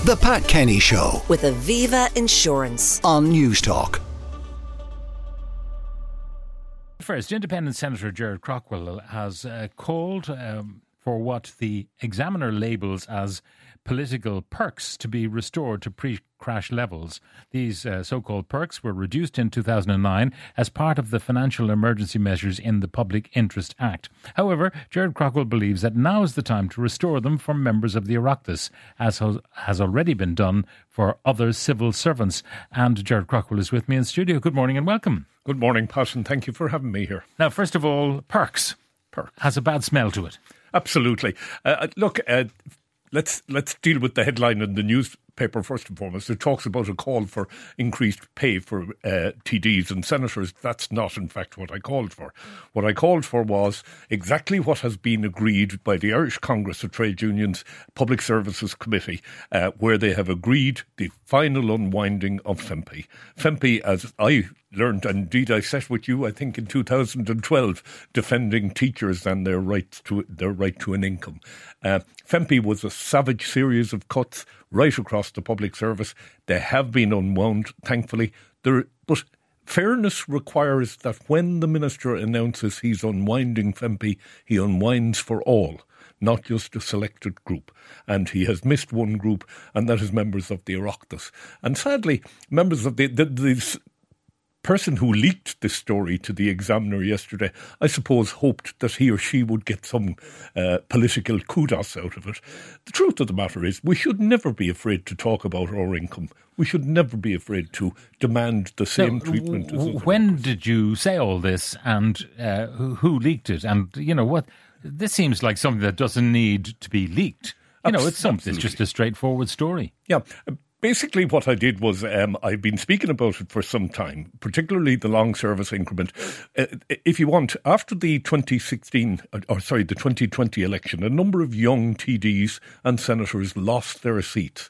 The Pat Kenny Show with Aviva Insurance on Newstalk. First, Independent Senator Gerard Craughwell has called for what the Examiner labels as political perks to be restored to pre-crash levels. These so-called perks were reduced in 2009 as part of the financial emergency measures in the Public Interest Act. However, Gerard Craughwell believes that now is the time to restore them for members of the Oireachtas, as has already been done for other civil servants. And Gerard Craughwell is with me in studio. Good morning and welcome. Good morning, Pat, and thank you for having me here. Now, first of all, perks. Has a bad smell to it. Absolutely. Let's deal with the headline in the newspaper first and foremost. It talks about a call for increased pay for TDs and senators. That's not, in fact, what I called for. What I called for was exactly what has been agreed by the Irish Congress of Trade Unions Public Services Committee, where they have agreed the final unwinding of FEMPI. FEMPI, as I learned, and indeed I sat with you, I think, in 2012, defending teachers and their right to an income. FEMPI was a savage series of cuts right across the public service. They have been unwound, thankfully. But fairness requires that when the minister announces he's unwinding FEMPI, he unwinds for all, not just a selected group. And he has missed one group, and that is members of the Oireachtas. And sadly, members of the person who leaked this story to the Examiner yesterday, I suppose, hoped that he or she would get some political kudos out of it. The truth of the matter is we should never be afraid to talk about our income. We should never be afraid to demand the same treatment. When did you say all this, and who leaked it? And, you know, what? This seems like something that doesn't need to be leaked. It's just a straightforward story. Yeah. Basically, what I did was I've been speaking about it for some time, particularly the long service increment. If you want, after the 2020 election, a number of young TDs and senators lost their seats.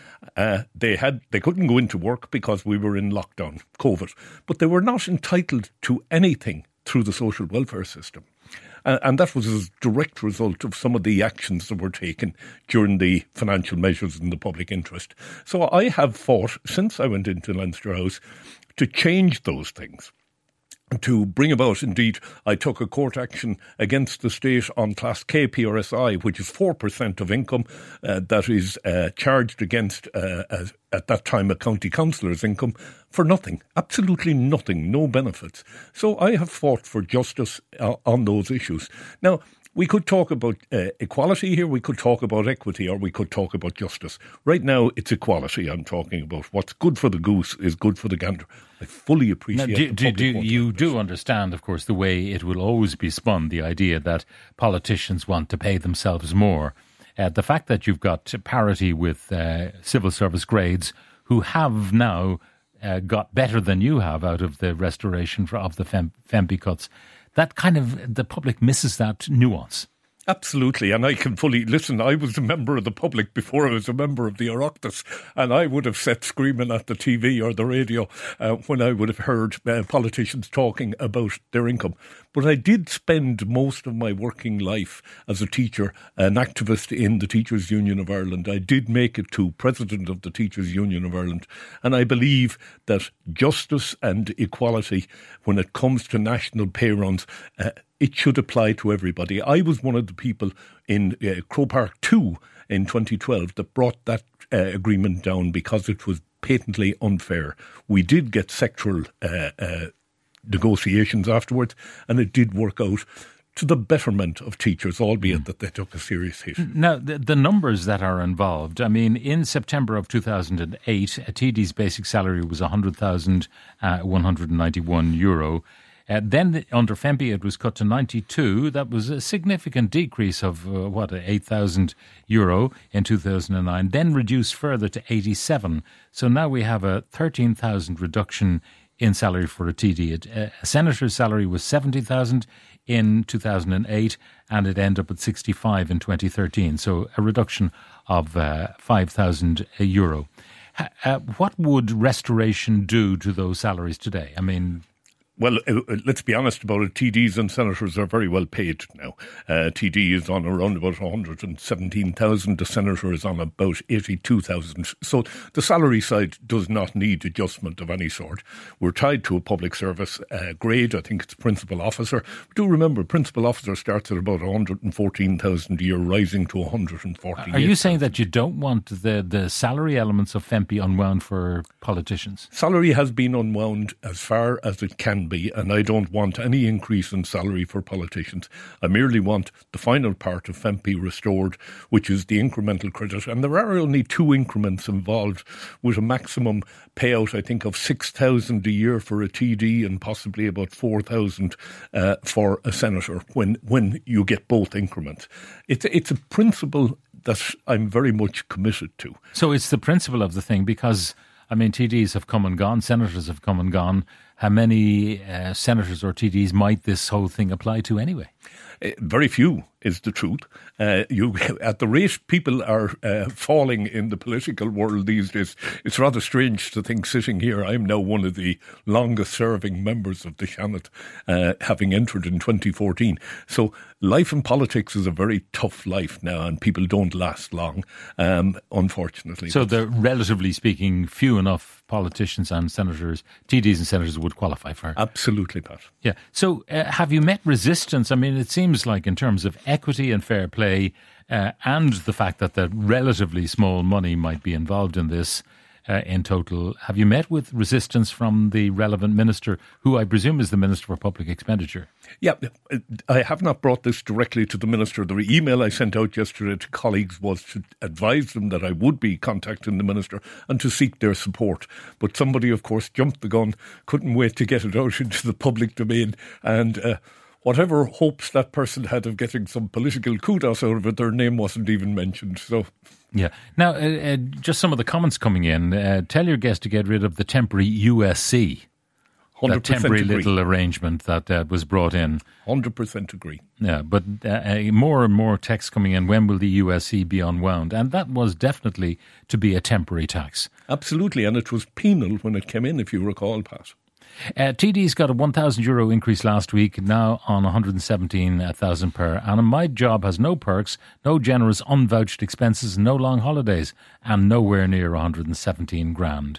They couldn't go into work because we were in lockdown, COVID, but they were not entitled to anything through the social welfare system. And that was a direct result of some of the actions that were taken during the financial measures in the public interest. So I have fought, since I went into Leinster House, to change those things. To bring about, indeed, I took a court action against the state on Class K PRSI, which is 4% of income that is charged against, at that time, a county councillor's income for nothing, absolutely nothing, no benefits. So I have fought for justice on those issues. Now, we could talk about equality here, we could talk about equity, or we could talk about justice. Right now, it's equality I'm talking about. What's good for the goose is good for the gander. I fully appreciate you do understand, of course, the way it will always be spun, the idea that politicians want to pay themselves more. The fact that you've got parity with civil service grades who have now got better than you have out of the restoration of the FEMPI cuts, that kind of, the public misses that nuance. Absolutely, and I can fully listen. I was a member of the public before I was a member of the Oireachtas, and I would have sat screaming at the TV or the radio when I would have heard politicians talking about their income. But I did spend most of my working life as a teacher, an activist in the Teachers' Union of Ireland. I did make it to President of the Teachers' Union of Ireland, and I believe that justice and equality, when it comes to national pay runs, it should apply to everybody. I was one of the people in Croke Park 2 in 2012 that brought that agreement down because it was patently unfair. We did get sectoral negotiations afterwards, and it did work out to the betterment of teachers, albeit that they took a serious hit. Now, the numbers that are involved, I mean, in September of 2008, a TD's basic salary was €100,191. Then under FEMPI it was cut to 92. That was a significant decrease of, €8,000 in 2009, then reduced further to 87. So now we have a 13,000 reduction in salary for a TD. A senator's salary was 70,000 in 2008 and it ended up at 65 in 2013. So a reduction of €5,000. What would restoration do to those salaries today? I mean, Well, let's be honest about it. TDs and senators are very well paid now. TD is on around about 117,000. The senator is on about 82,000. So the salary side does not need adjustment of any sort. We're tied to a public service grade. I think it's principal officer. Do remember, principal officer starts at about 114,000 a year, rising to 148,000. Are you saying that you don't want the salary elements of FEMPI unwound for politicians? Salary has been unwound as far as it can be, and I don't want any increase in salary for politicians. I merely want the final part of FEMPI restored, which is the incremental credit. And there are only 2 increments involved, with a maximum payout, I think, of 6,000 a year for a TD and possibly about 4,000 for a senator when you get both increments. It's a principle that I'm very much committed to. So it's the principle of the thing, because I mean, TDs have come and gone, senators have come and gone. How many senators or TDs might this whole thing apply to anyway? Very few is the truth. At the rate people are falling in the political world these days, it's rather strange to think, sitting here, I'm now one of the longest serving members of the Seanad, having entered in 2014. So life in politics is a very tough life now, and people don't last long, unfortunately. So they're, relatively speaking, few enough politicians and senators, TDs and senators, would qualify for it. Absolutely, Pat. Yeah. So have you met resistance? I mean, it seems like in terms of equity and fair play and the fact that the relatively small money might be involved in this in total, have you met with resistance from the relevant minister, who I presume is the Minister for Public Expenditure? Yeah, I have not brought this directly to the minister. The email I sent out yesterday to colleagues was to advise them that I would be contacting the minister and to seek their support. But somebody, of course, jumped the gun, couldn't wait to get it out into the public domain, and whatever hopes that person had of getting some political kudos out of it, their name wasn't even mentioned. So, yeah. Now, just some of the comments coming in. Tell your guest to get rid of the temporary USC. That temporary agree. Little arrangement that was brought in. 100% agree. Yeah, but more and more texts coming in, when will the USC be unwound? And that was definitely to be a temporary tax. Absolutely, and it was penal when it came in, if you recall, Pat. TD's got a €1,000 increase last week, now on 117,000 per annum. My job has no perks, no generous unvouched expenses, no long holidays, and nowhere near 117 grand.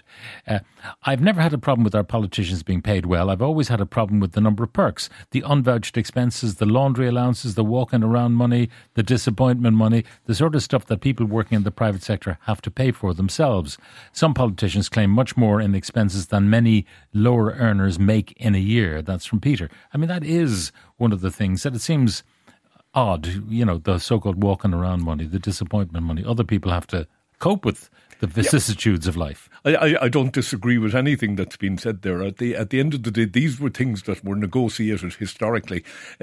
I've never had a problem with our politicians being paid well. I've always had a problem with the number of perks, the unvouched expenses, the laundry allowances, the walking around money, the disappointment money, the sort of stuff that people working in the private sector have to pay for themselves. Some politicians claim much more in expenses than many lower earners make in a year. That's from Peter. I mean, that is one of the things that it seems odd, you know, the so-called walking around money, the disappointment money. Other people have to cope with the vicissitudes of life. I don't disagree with anything that's been said there. At the end of the day, these were things that were negotiated historically.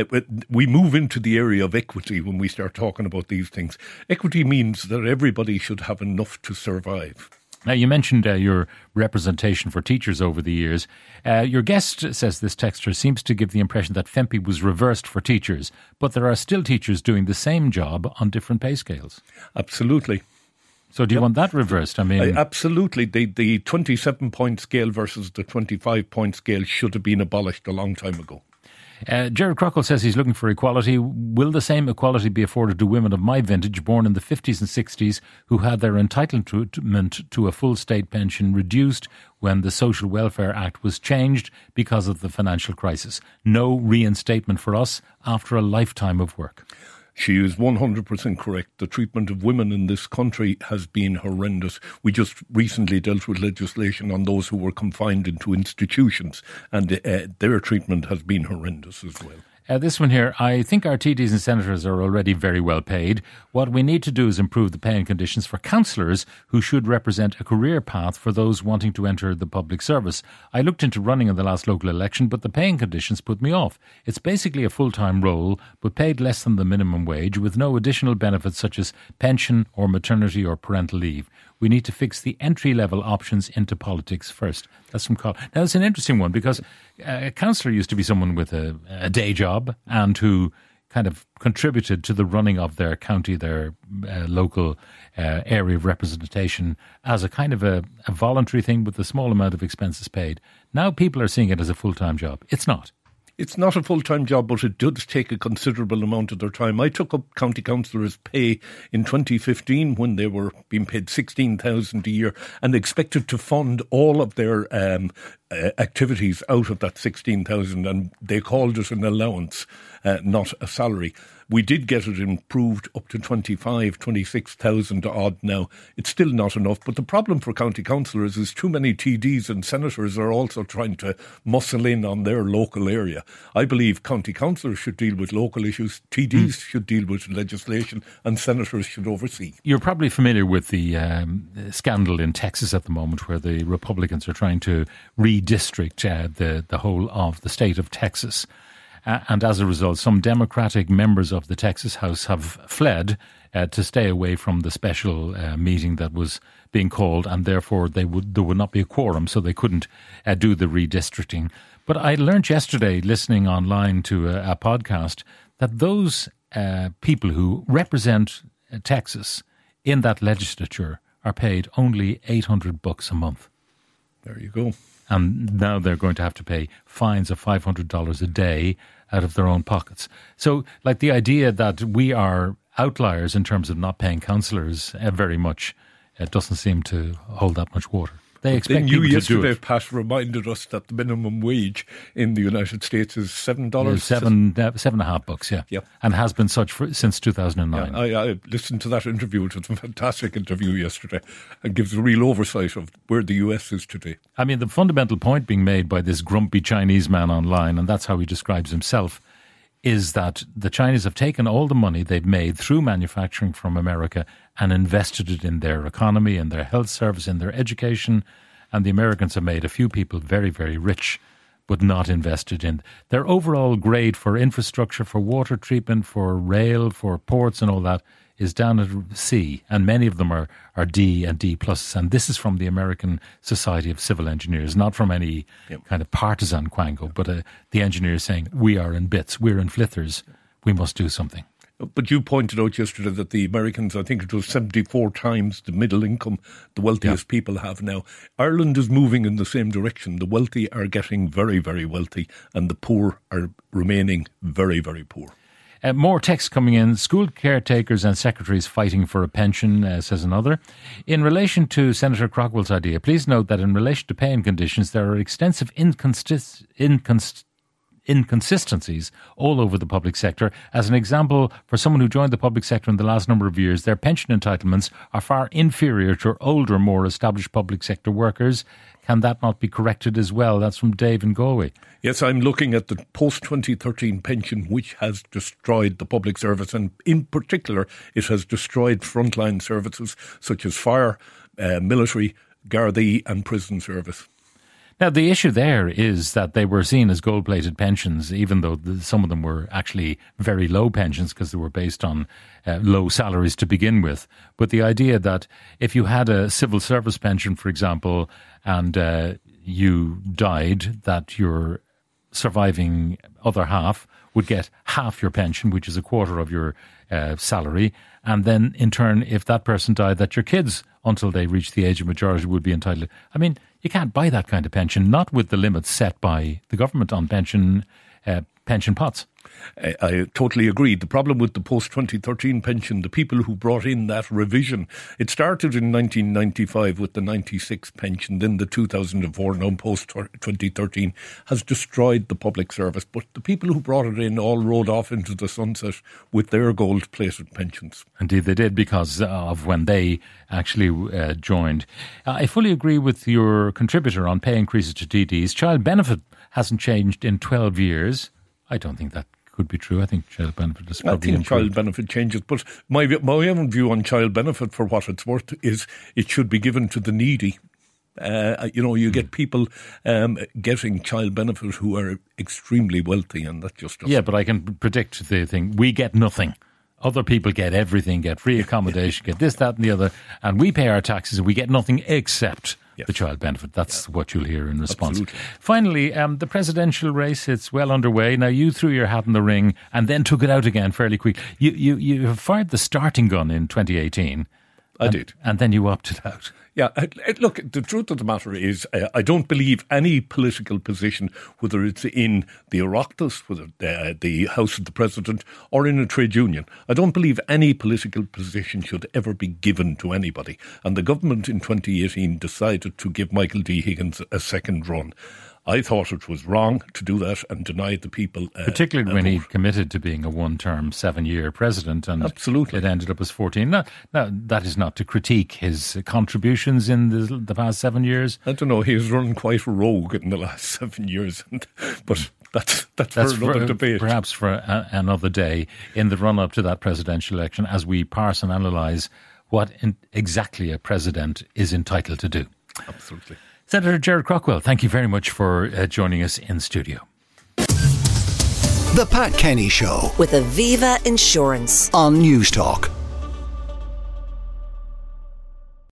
We move into the area of equity when we start talking about these things. Equity means that everybody should have enough to survive. Now, you mentioned your representation for teachers over the years. Your guest, says this texter, seems to give the impression that FEMPI was reversed for teachers, but there are still teachers doing the same job on different pay scales. Absolutely. So do you want that reversed? I mean, absolutely. The 27-point scale versus the 25-point scale should have been abolished a long time ago. Gerard Crockle says he's looking for equality. Will the same equality be afforded to women of my vintage, born in the 50s and 60s, who had their entitlement to a full state pension reduced when the Social Welfare Act was changed because of the financial crisis? No reinstatement for us after a lifetime of work. She is 100% correct. The treatment of women in this country has been horrendous. We just recently dealt with legislation on those who were confined into institutions, and their treatment has been horrendous as well. This one here, I think our TDs and senators are already very well paid. What we need to do is improve the pay and conditions for councillors who should represent a career path for those wanting to enter the public service. I looked into running in the last local election, but the paying conditions put me off. It's basically a full-time role, but paid less than the minimum wage, with no additional benefits such as pension or maternity or parental leave. We need to fix the entry-level options into politics first. That's from Carl. Now, it's an interesting one because a councillor used to be someone with a day job and who kind of contributed to the running of their county, their local area of representation as a kind of a voluntary thing with a small amount of expenses paid. Now people are seeing it as a full-time job. It's not. It's not a full-time job, but it does take a considerable amount of their time. I took up county councillors' pay in 2015 when they were being paid $16,000 a year and expected to fund all of their activities out of that $16,000, and they called it an allowance, not a salary. We did get it improved up to $26,000 odd now. It's still not enough, but the problem for county councillors is too many TDs and senators are also trying to muscle in on their local area. I believe county councillors should deal with local issues, TDs should deal with legislation, and senators should oversee. You're probably familiar with the scandal in Texas at the moment where the Republicans are trying to redistrict the whole of the state of Texas. And as a result, some Democratic members of the Texas House have fled to stay away from the special meeting that was being called, and therefore there would not be a quorum, so they couldn't do the redistricting. But I learned yesterday, listening online to a podcast, that those people who represent Texas in that legislature are paid only $800 a month. There you go. And now they're going to have to pay fines of $500 a day out of their own pockets. So, like, the idea that we are outliers in terms of not paying councillors very much doesn't seem to hold that much water. They expect people to do it. Yesterday, Pat reminded us that the minimum wage in the United States is $7. $7.50, yeah. Yep. And has been such since 2009. Yeah, I listened to that interview. It was a fantastic interview yesterday and gives a real oversight of where the US is today. I mean, the fundamental point being made by this grumpy Chinese man online, and that's how he describes himself, is that the Chinese have taken all the money they've made through manufacturing from America and invested it in their economy, in their health service, in their education. And the Americans have made a few people very, very rich, but not invested in their overall grade for infrastructure, for water treatment, for rail, for ports and all that is down at C. And many of them are D and D plus. And this is from the American Society of Civil Engineers, not from any kind of partisan quango, but the engineers saying, we are in bits, we're in flithers, we must do something. But you pointed out yesterday that the Americans, I think it was 74 times the middle income the wealthiest people have now. Ireland is moving in the same direction. The wealthy are getting very, very wealthy and the poor are remaining very, very poor. More text coming in. School caretakers and secretaries fighting for a pension, says another. In relation to Senator Crockwell's idea, please note that in relation to pay and conditions, there are extensive inconsistencies all over the public sector. As an example, for someone who joined the public sector in the last number of years, their pension entitlements are far inferior to older, more established public sector workers. Can that not be corrected as well? That's from Dave in Galway. Yes, I'm looking at the post-2013 pension, which has destroyed the public service, and in particular, it has destroyed frontline services such as fire, military, Gardaí and prison service. Now, the issue there is that they were seen as gold-plated pensions, even though some of them were actually very low pensions because they were based on low salaries to begin with. But the idea that if you had a civil service pension, for example, and you died, that your surviving other half would get half your pension, which is a quarter of your salary. And then, in turn, if that person died, that your kids, until they reach the age of majority, would be entitled. I mean, you can't buy that kind of pension, not with the limits set by the government on pension pots. I totally agree. The problem with the post-2013 pension, the people who brought in that revision, it started in 1995 with the 96 pension, then the 2004, now post-2013, has destroyed the public service. But the people who brought it in all rode off into the sunset with their gold-plated pensions. Indeed, they did, because of when they actually joined. I fully agree with your contributor on pay increases to TDs. Child benefit hasn't changed in 12 years. I don't think that could be true. I think child benefit is probably improved. Child benefit changes, but my own view on child benefit, for what it's worth, is it should be given to the needy. You get people getting child benefit who are extremely wealthy, and that just doesn't. Yeah, but I can predict the thing. We get nothing. Other people get everything, get free accommodation, get this, that and the other, and we pay our taxes and we get nothing except the child benefit. That's what you'll hear in response. Absolutely. Finally, the presidential race, it's well underway. Now, you threw your hat in the ring and then took it out again fairly quick. You fired the starting gun in 2018. I did. And then you opted out. Yeah, look, the truth of the matter is I don't believe any political position, whether it's in the Oireachtas, whether the House of the President, or in a trade union, I don't believe any political position should ever be given to anybody. And the government in 2018 decided to give Michael D. Higgins a second run. I thought it was wrong to do that and deny the people. Particularly when he committed to being a one-term, 7-year president, and absolutely, it ended up as 14. Now, that is not to critique his contributions in the past 7 years. I don't know, he was running quite rogue in the last 7 years, but that's for another debate. Perhaps for another day in the run-up to that presidential election, as we parse and analyse what exactly a president is entitled to do. Absolutely. Senator Gerard Craughwell, thank you very much for joining us in studio. The Pat Kenny Show with Aviva Insurance on News Talk.